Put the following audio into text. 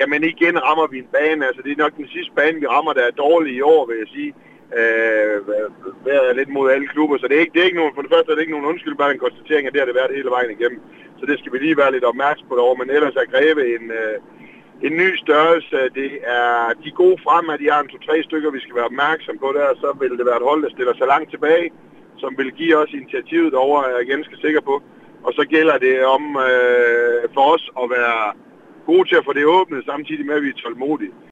jamen igen rammer vi en bane. Altså det er nok den sidste bane, vi rammer, der er dårlig i år, vil jeg sige. Været er lidt mod alle klubber, så det er ikke nogen, for det første er det ikke nogen undskyld, bare en konstatering, at det har det været hele vejen igennem. Så det skal vi lige være lidt opmærksom på derovre, men ellers er Greve en ny størrelse. Det er de gode fremad, de har en 2-3 stykker, vi skal være opmærksom på der, så vil det være et hold, der stiller sig langt tilbage, som vil give os initiativet derovre, er jeg ganske sikker på. Og så gælder det om for os at være gode til at få det åbnet, samtidig med at vi er tålmodige.